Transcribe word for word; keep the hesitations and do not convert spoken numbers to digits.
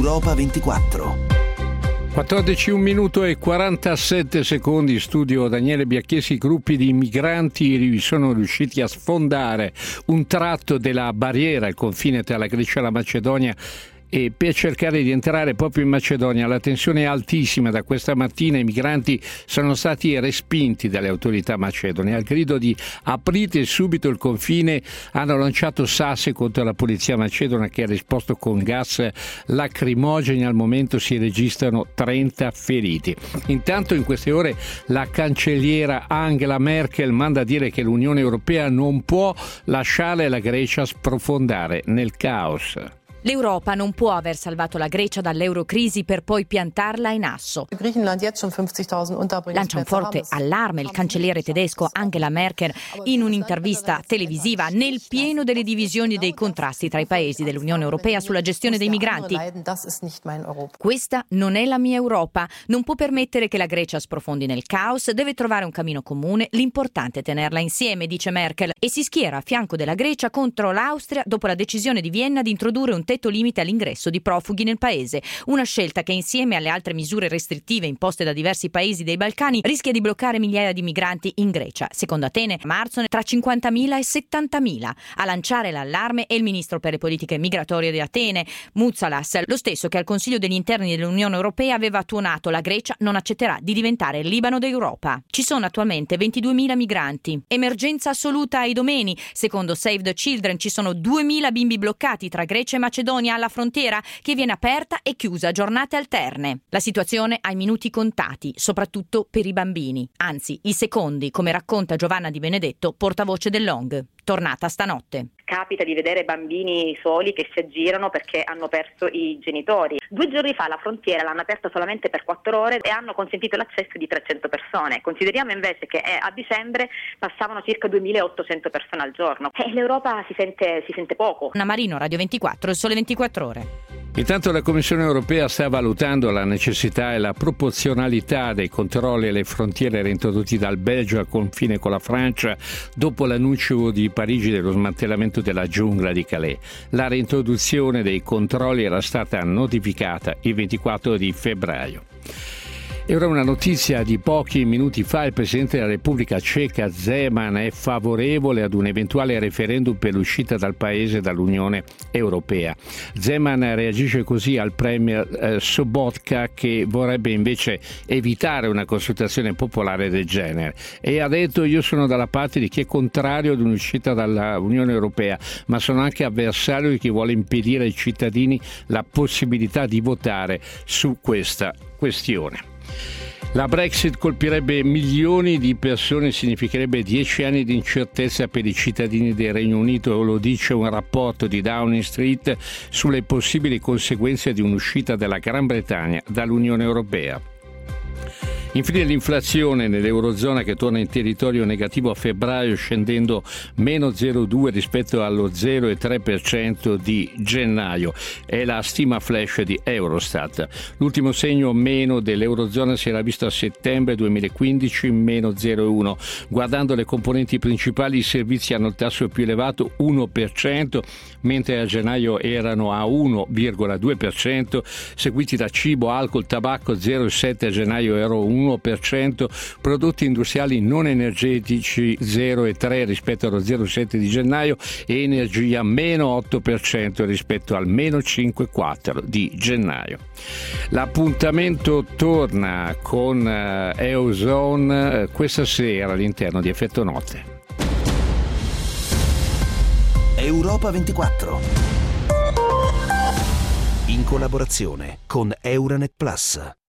Europa ventiquattro. quattordici, un minuto e quarantasette secondi, studio Daniele Biacchesi. Gruppi di migranti sono riusciti a sfondare un tratto della barriera al confine tra la Grecia e la Macedonia e per cercare di entrare proprio in Macedonia. La tensione è altissima. Da questa mattina i migranti sono stati respinti dalle autorità macedoni. Al grido di aprite subito il confine hanno lanciato sassi contro la polizia macedona, che ha risposto con gas lacrimogeni. Al momento si registrano trenta feriti. Intanto in queste ore la cancelliera Angela Merkel manda a dire che l'Unione Europea non può lasciare la Grecia sprofondare nel caos. L'Europa non può aver salvato la Grecia dall'eurocrisi per poi piantarla in asso. Lancia un forte allarme il cancelliere tedesco Angela Merkel in un'intervista televisiva nel pieno delle divisioni e dei contrasti tra i paesi dell'Unione Europea sulla gestione dei migranti. Questa non è la mia Europa. Non può permettere che la Grecia sprofondi nel caos, deve trovare un cammino comune. L'importante è tenerla insieme, dice Merkel, e si schiera a fianco della Grecia contro l'Austria dopo la decisione di Vienna di introdurre un tetto limite all'ingresso di profughi nel paese, una scelta che insieme alle altre misure restrittive imposte da diversi paesi dei Balcani rischia di bloccare migliaia di migranti in Grecia. Secondo Atene, a marzo tra cinquantamila e settantamila. A lanciare l'allarme è il ministro per le politiche migratorie di Atene, Moutsalas, lo stesso che al Consiglio degli Interni dell'Unione Europea aveva tuonato: la Grecia non accetterà di diventare il Libano d'Europa. Ci sono attualmente ventiduemila migranti. Emergenza assoluta ai domeni. Secondo Save the Children ci sono duemila bimbi bloccati tra Grecia e Macedonia alla frontiera, che viene aperta e chiusa a giornate alterne. La situazione ha i minuti contati, soprattutto per i bambini. Anzi, i secondi, come racconta Giovanna Di Benedetto, portavoce dell'O N G, tornata stanotte. Capita di vedere bambini soli che si aggirano perché hanno perso i genitori. Due giorni fa la frontiera l'hanno aperta solamente per quattro ore e hanno consentito l'accesso di trecento persone. Consideriamo invece che a dicembre passavano circa duemilaottocento persone al giorno. E l'Europa si sente, si sente poco. Anna Marino, Radio ventiquattro, il Sole ventiquattro Ore. Intanto la Commissione Europea sta valutando la necessità e la proporzionalità dei controlli alle frontiere reintrodotti dal Belgio al confine con la Francia dopo l'annuncio di Parigi dello smantellamento della giungla di Calais. La reintroduzione dei controlli era stata notificata il ventiquattro di febbraio. E ora una notizia di pochi minuti fa: il Presidente della Repubblica Ceca Zeman è favorevole ad un eventuale referendum per l'uscita dal paese dall'Unione Europea. Zeman reagisce così al premier eh, Sobotka, che vorrebbe invece evitare una consultazione popolare del genere, e ha detto: io sono dalla parte di chi è contrario ad un'uscita dall'Unione Europea, ma sono anche avversario di chi vuole impedire ai cittadini la possibilità di votare su questa questione. La Brexit colpirebbe milioni di persone, significherebbe dieci anni di incertezza per i cittadini del Regno Unito, lo dice un rapporto di Downing Street sulle possibili conseguenze di un'uscita della Gran Bretagna dall'Unione Europea. Infine l'inflazione nell'Eurozona, che torna in territorio negativo a febbraio, scendendo meno zero virgola due rispetto allo zero virgola tre per cento di gennaio. È la stima flash di Eurostat. L'ultimo segno meno dell'Eurozona si era visto a settembre duemilaquindici, meno zero virgola uno. Guardando le componenti principali, i servizi hanno il tasso più elevato, uno per cento, mentre a gennaio erano a uno virgola due per cento, seguiti da cibo, alcol, tabacco zero virgola sette a gennaio, ero uno per cento, prodotti industriali non energetici zero virgola tre rispetto allo zero virgola sette di gennaio e energia meno otto per cento rispetto al meno cinque virgola quattro di gennaio. L'appuntamento torna con uh, Eozone uh, questa sera all'interno di Effetto Notte. Europa ventiquattro, in collaborazione con Euranet Plus.